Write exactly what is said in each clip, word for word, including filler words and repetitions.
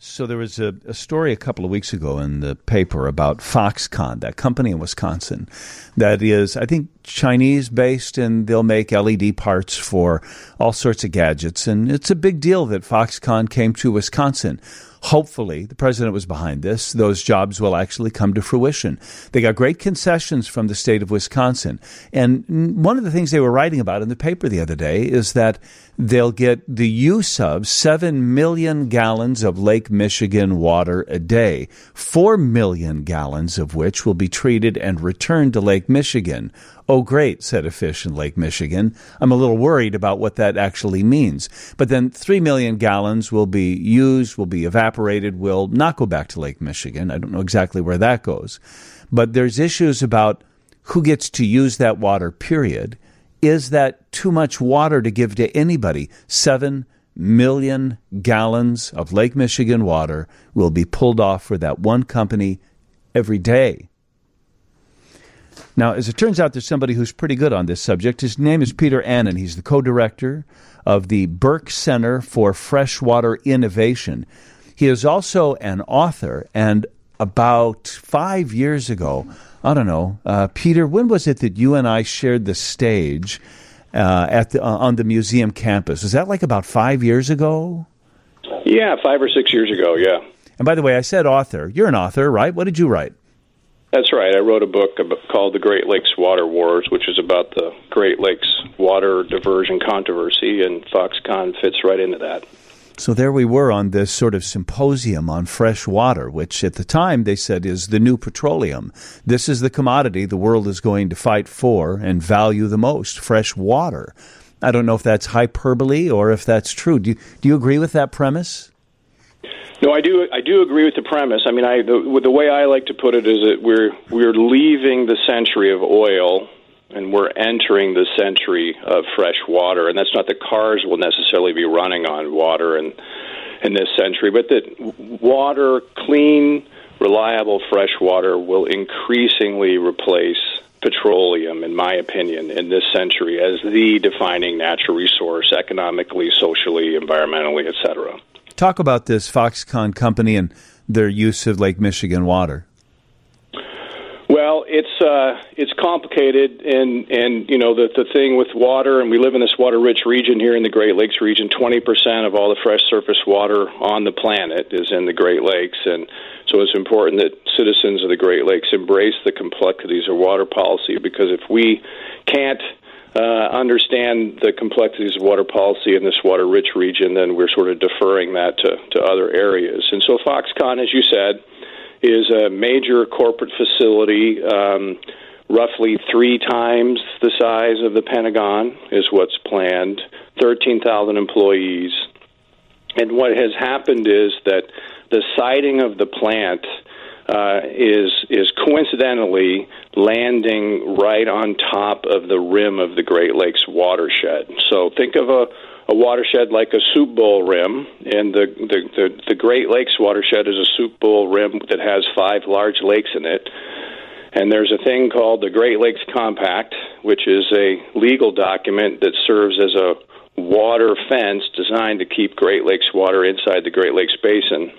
So there was a, a story a couple of weeks ago in the paper about Foxconn, that company in Wisconsin that is, I think, Chinese-based, and they'll make L E D parts for all sorts of gadgets. And it's a big deal that Foxconn came to Wisconsin. Hopefully, the president was behind this. Those jobs will actually come to fruition. They got great concessions from the state of Wisconsin. And one of the things they were writing about in the paper the other day is that they'll get the use of seven million gallons of Lake Michigan water a day, four million gallons of which will be treated and returned to Lake Michigan. Oh, great, said a fish in Lake Michigan. I'm a little worried about what that actually means. But then three million gallons will be used, will be evaporated, will not go back to Lake Michigan. I don't know exactly where that goes. But there's issues about who gets to use that water, period. Is that too much water to give to anybody? Seven million gallons of Lake Michigan water will be pulled off for that one company every day. Now, as it turns out, there's somebody who's pretty good on this subject. His name is Peter Annan. He's the co-director of the Burke Center for Freshwater Innovation. He is also an author, and about five years ago, I don't know, uh, Peter, when was it that you and I shared the stage uh, at the, uh, on the museum campus? Was that like about five years ago? Yeah, five or six years ago, yeah. And by the way, I said author. You're an author, right? What did you write? That's right. I wrote a book called The Great Lakes Water Wars, which is about the Great Lakes water diversion controversy, and Foxconn fits right into that. So there we were on this sort of symposium on fresh water, which at the time they said is the new petroleum. This is the commodity the world is going to fight for and value the most, fresh water. I don't know if that's hyperbole or if that's true. Do you, do you agree with that premise? No, I do. I do agree with the premise. I mean, I the, the way I like to put it is that we're we're leaving the century of oil, and we're entering the century of fresh water. And that's not that cars will necessarily be running on water in in this century, but that water, clean, reliable, fresh water, will increasingly replace petroleum, in my opinion, in this century as the defining natural resource, economically, socially, environmentally, et cetera. Talk about this Foxconn company and their use of Lake Michigan water. Well, it's uh, it's complicated, and, and you know the the thing with water, and we live in this water-rich region here in the Great Lakes region. twenty percent of all the fresh surface water on the planet is in the Great Lakes, and so it's important that citizens of the Great Lakes embrace the complexities of water policy, because if we can't Uh, understand the complexities of water policy in this water-rich region, then we're sort of deferring that to, to other areas. And so Foxconn, as you said, is a major corporate facility, um, roughly three times the size of the Pentagon is what's planned, thirteen thousand employees. And what has happened is that the siting of the plant Uh, is is coincidentally landing right on top of the rim of the Great Lakes watershed. So think of a, a watershed like a soup bowl rim, and the, the, the, the Great Lakes watershed is a soup bowl rim that has five large lakes in it. And there's a thing called the Great Lakes Compact, which is a legal document that serves as a water fence designed to keep Great Lakes water inside the Great Lakes Basin.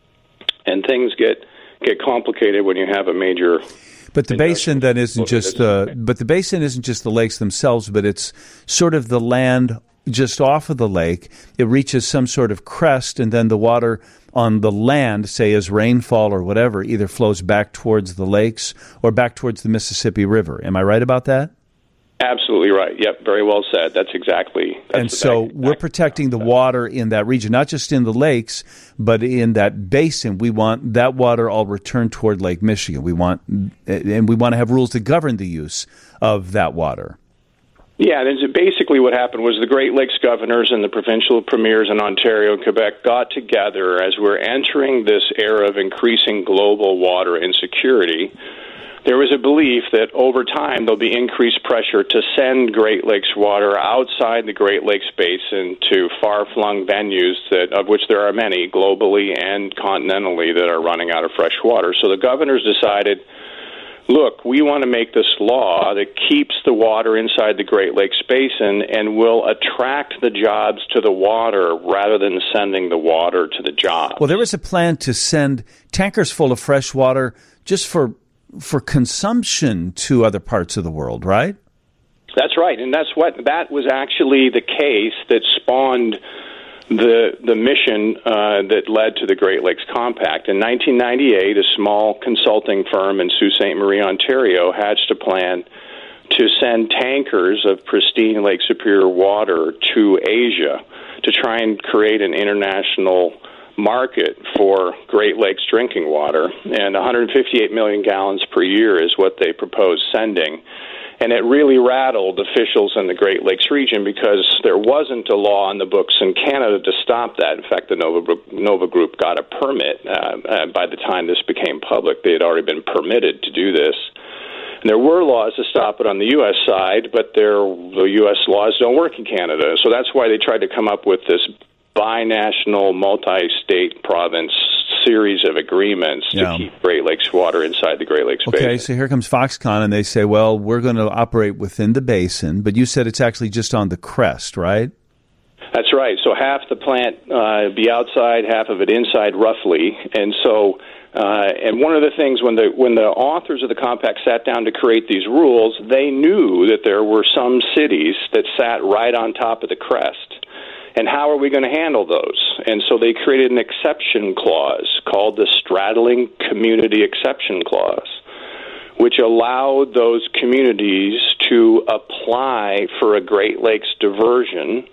And things get get complicated when you have a major. But the basin then isn't just the. But the basin isn't just the lakes themselves, but it's sort of the land just off of the lake. It reaches some sort of crest, and then the water on the land, say as rainfall or whatever, either flows back towards the lakes or back towards the Mississippi River. Am I right about that? Absolutely right. Yep, very well said. That's exactly. That's and so back, we're protecting the water in that region, not just in the lakes, but in that basin. We want that water all returned toward Lake Michigan. We want, and we want to have rules that govern the use of that water. Yeah, and basically what happened was the Great Lakes governors and the provincial premiers in Ontario and Quebec got together as we're entering this era of increasing global water insecurity. There was a belief that over time there'll be increased pressure to send Great Lakes water outside the Great Lakes Basin to far-flung venues, that, of which there are many globally and continentally, that are running out of fresh water. So the governors decided, look, we want to make this law that keeps the water inside the Great Lakes Basin and will attract the jobs to the water rather than sending the water to the jobs. Well, there was a plan to send tankers full of fresh water just for for consumption to other parts of the world, right? That's right, and that's what that was actually the case that spawned the the mission uh, that led to the Great Lakes Compact. In nineteen ninety-eight, a small consulting firm in Sault Ste. Marie, Ontario, hatched a plan to send tankers of pristine Lake Superior water to Asia to try and create an international market for Great Lakes drinking water. And one hundred fifty-eight million gallons per year is what they proposed sending. And it really rattled officials in the Great Lakes region because there wasn't a law on the books in Canada to stop that. In fact, the Nova, Nova Group got a permit. Uh, uh, by the time this became public, they had already been permitted to do this. And there were laws to stop it on the U S side, but there, the U S laws don't work in Canada. So that's why they tried to come up with this binational, multi-state province series of agreements yeah. to keep Great Lakes water inside the Great Lakes okay, Basin. Okay, so here comes Foxconn, and they say, well, we're going to operate within the basin, but you said it's actually just on the crest, right? That's right. So half the plant uh, be outside, half of it inside, roughly. And so, uh, and one of the things when the when the authors of the compact sat down to create these rules, they knew that there were some cities that sat right on top of the crest. And how are we going to handle those? And so they created an exception clause called the Straddling Community Exception Clause, which allowed those communities to apply for a Great Lakes diversion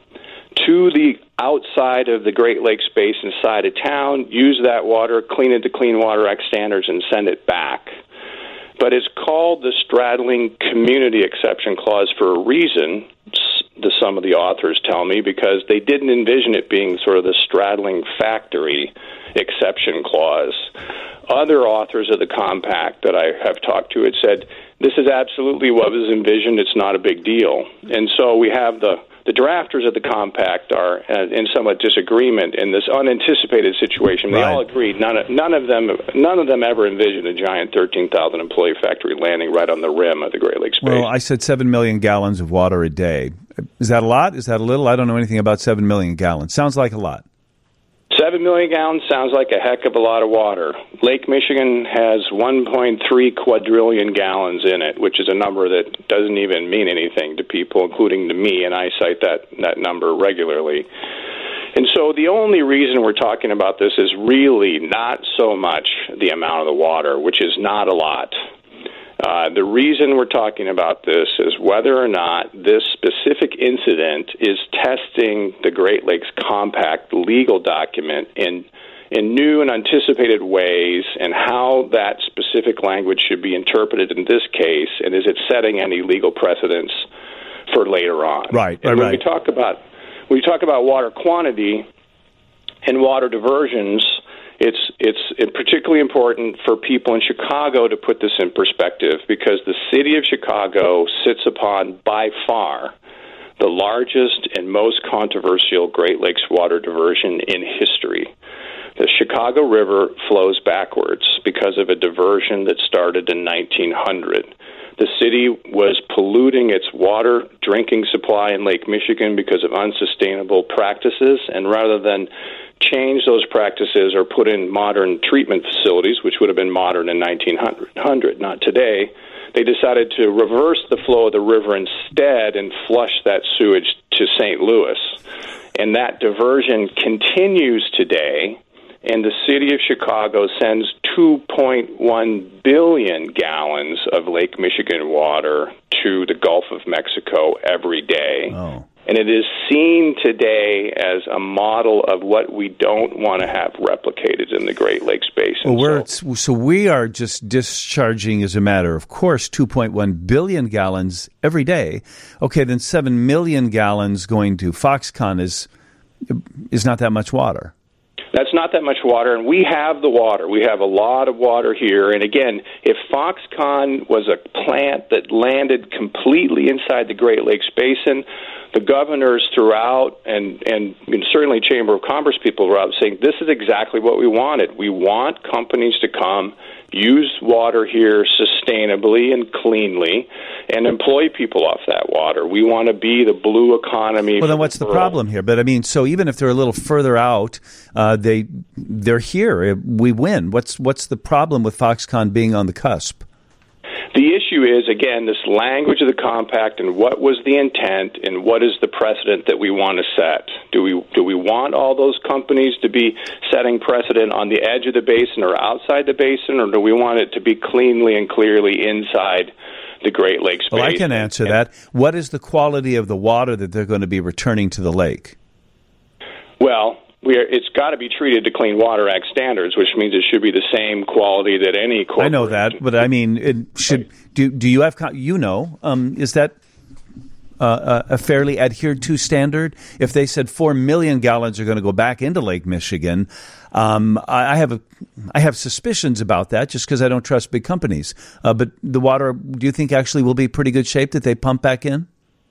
to the outside of the Great Lakes Basin side of town, use that water, clean it to Clean Water Act standards, and send it back. But it's called the Straddling Community Exception Clause for a reason, the, some of the authors tell me, because they didn't envision it being sort of the straddling factory exception clause. Other authors of the compact that I have talked to had said, this is absolutely what was envisioned, it's not a big deal. And so we have the The drafters of the compact are uh, in somewhat disagreement in this unanticipated situation. They right. all agreed. None of, none of them, none of them ever envisioned a giant thirteen thousand employee factory landing right on the rim of the Great Lakes Basin. Well, I said seven million gallons of water a day. Is that a lot? Is that a little? I don't know anything about seven million gallons. Sounds like a lot. Seven million gallons sounds like a heck of a lot of water. Lake Michigan has one point three quadrillion gallons in it, which is a number that doesn't even mean anything to people, including to me, and I cite that, that number regularly. And so the only reason we're talking about this is really not so much the amount of the water, which is not a lot. Uh, the reason we're talking about this is whether or not this specific incident is testing the Great Lakes Compact legal document in in new and anticipated ways, and how that specific language should be interpreted in this case, and is it setting any legal precedents for later on? Right, and right, when right. we talk about when we talk about water quantity and water diversions, It's it's particularly important for people in Chicago to put this in perspective, because the city of Chicago sits upon, by far, the largest and most controversial Great Lakes water diversion in history. The Chicago River flows backwards because of a diversion that started in nineteen hundred. The city was polluting its water drinking supply in Lake Michigan because of unsustainable practices, and rather than change those practices or put in modern treatment facilities, which would have been modern in nineteen hundred, not today, they decided to reverse the flow of the river instead and flush that sewage to Saint Louis. And that diversion continues today, and the city of Chicago sends two point one billion gallons of Lake Michigan water to the Gulf of Mexico every day. Oh. And it is seen today as a model of what we don't want to have replicated in the Great Lakes Basin. Well, we're, so, so we are just discharging, as a matter of course, two point one billion gallons every day. Okay, then seven million gallons going to Foxconn is is not that much water. That's not that much water, and we have the water. We have a lot of water here. And again, if Foxconn was a plant that landed completely inside the Great Lakes Basin, the governors throughout, and, and certainly Chamber of Commerce people were out saying, this is exactly what we wanted. We want companies to come use water here sustainably and cleanly and employ people off that water. We want to be the blue economy. Well, then what's the, the problem here? But I mean, so even if they're a little further out, uh, they they're here. We win. What's what's the problem with Foxconn being on the cusp? The issue is, again, this language of the compact and what was the intent and what is the precedent that we want to set. Do we do we want all those companies to be setting precedent on the edge of the basin or outside the basin, or do we want it to be cleanly and clearly inside the Great Lakes basin? Well, I can answer that. What is the quality of the water that they're going to be returning to the lake? Well, We are, it's got to be treated to Clean Water Act standards, which means it should be the same quality that any corporation. I know that, but I mean, it should do. Do you have? You know, um, is that uh, a fairly adhered to standard? If they said four million gallons are going to go back into Lake Michigan, um, I, I have a, I have suspicions about that, just because I don't trust big companies. Uh, but the water, do you think actually will be pretty good shape that they pump back in?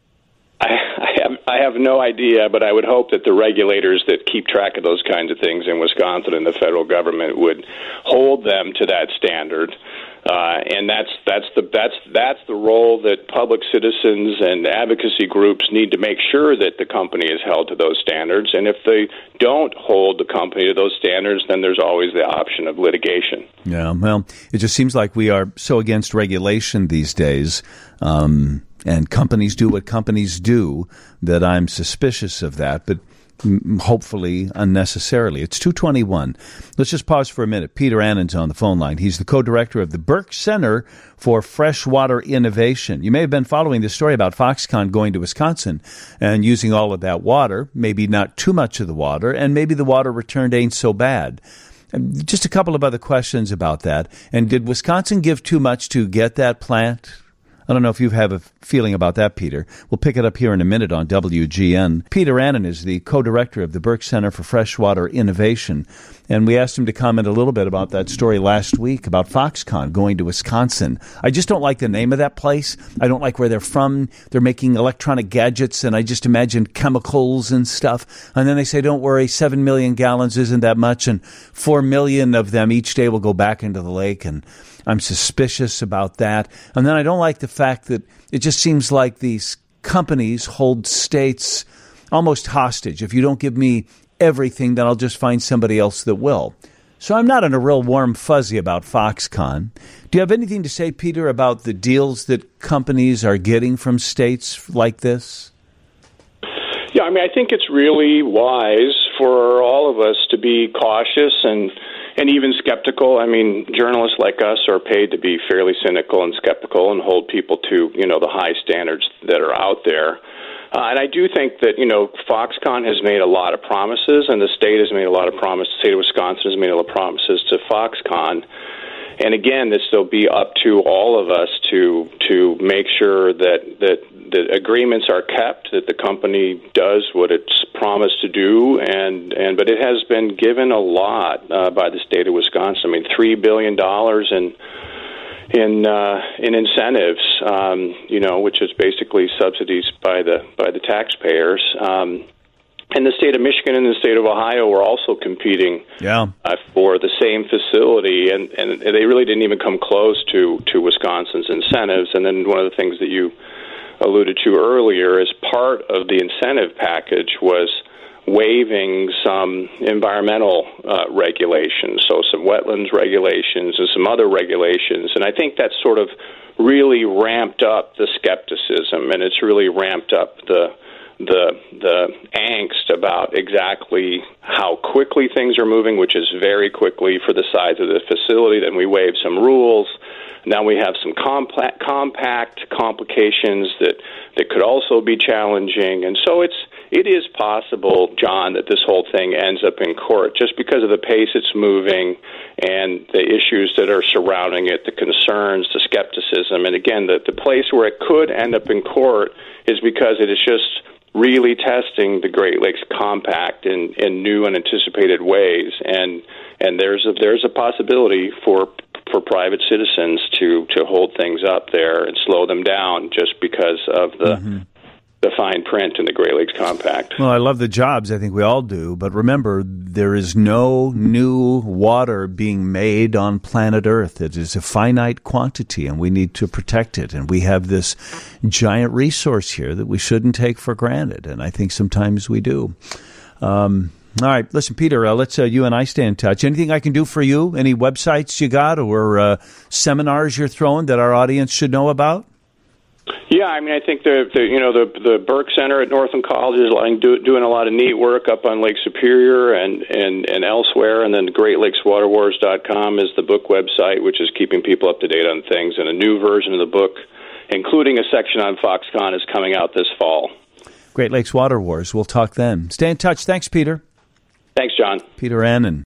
I have no idea, but I would hope that the regulators that keep track of those kinds of things in Wisconsin and the federal government would hold them to that standard. Uh, and that's that's the that's that's the role that public citizens and advocacy groups need to make sure that the company is held to those standards. And if they don't hold the company to those standards, then there's always the option of litigation. Yeah, well, it just seems like we are so against regulation these days. Um, And companies do what companies do, that I'm suspicious of that, but hopefully unnecessarily. It's two twenty-one. Let's just pause for a minute. Peter Annen's on the phone line. He's the co-director of the Burke Center for Freshwater Innovation. You may have been following this story about Foxconn going to Wisconsin and using all of that water, maybe not too much of the water, and maybe the water returned ain't so bad. Just a couple of other questions about that. And did Wisconsin give too much to get that plant? I don't know if you have a feeling about that, Peter. We'll pick it up here in a minute on W G N. Peter Annen is the co-director of the Burke Center for Freshwater Innovation, and we asked him to comment a little bit about that story last week about Foxconn going to Wisconsin. I just don't like the name of that place. I don't like where they're from. They're making electronic gadgets, and I just imagine chemicals and stuff. And then they say, don't worry, seven million gallons isn't that much, and four million of them each day will go back into the lake, and I'm suspicious about that. And then I don't like the fact that it just seems like these companies hold states almost hostage. If you don't give me everything, then I'll just find somebody else that will. So I'm not in a real warm fuzzy about Foxconn. Do you have anything to say, Peter, about the deals that companies are getting from states like this? Yeah, I mean, I think it's really wise for all of us to be cautious and and even skeptical. I mean, journalists like us are paid to be fairly cynical and skeptical and hold people to, you know, the high standards that are out there. Uh, and I do think that, you know, Foxconn has made a lot of promises, and the state has made a lot of promises. The state of Wisconsin has made a lot of promises to Foxconn. And again, this will be up to all of us to to make sure that that the agreements are kept, that the company does what it's promised to do, and, and but it has been given a lot uh, by the state of Wisconsin. I mean, three billion dollars in in uh, in incentives, um, you know, which is basically subsidies by the by the taxpayers. Um, And the state of Michigan and the state of Ohio were also competing yeah. uh, for the same facility, and, and they really didn't even come close to, to Wisconsin's incentives. And then one of the things that you alluded to earlier as part of the incentive package was waiving some environmental uh, regulations, so some wetlands regulations and some other regulations. And I think that sort of really ramped up the skepticism, and it's really ramped up the the the angst about exactly how quickly things are moving, which is very quickly for the size of the facility. Then we waive some rules. Now we have some compact, compact complications that, that could also be challenging. And so it's it is possible, John, that this whole thing ends up in court just because of the pace it's moving and the issues that are surrounding it, the concerns, the skepticism. And again, the, the place where it could end up in court is because it is just really testing the Great Lakes Compact in, in new and anticipated ways, and and there's a there's a possibility for for private citizens to, to hold things up there and slow them down just because of the mm-hmm. the fine print in the Great Lakes Compact. Well, I love the jobs. I think we all do. But remember, there is no new water being made on planet Earth. It is a finite quantity, and we need to protect it. And we have this giant resource here that we shouldn't take for granted. And I think sometimes we do. Um, all right. Listen, Peter, uh, let's uh, you and I stay in touch. Anything I can do for you? Any websites you got or uh, seminars you're throwing that our audience should know about? Yeah, I mean, I think the, the you know the the Burke Center at Northland College is like do, doing a lot of neat work up on Lake Superior and, and, and elsewhere, and then Great Lakes Water Wars dot com is the book website, which is keeping people up to date on things. And a new version of the book, including a section on Foxconn, is coming out this fall. Great Lakes Water Wars. We'll talk then. Stay in touch. Thanks, Peter. Thanks, John. Peter Annan.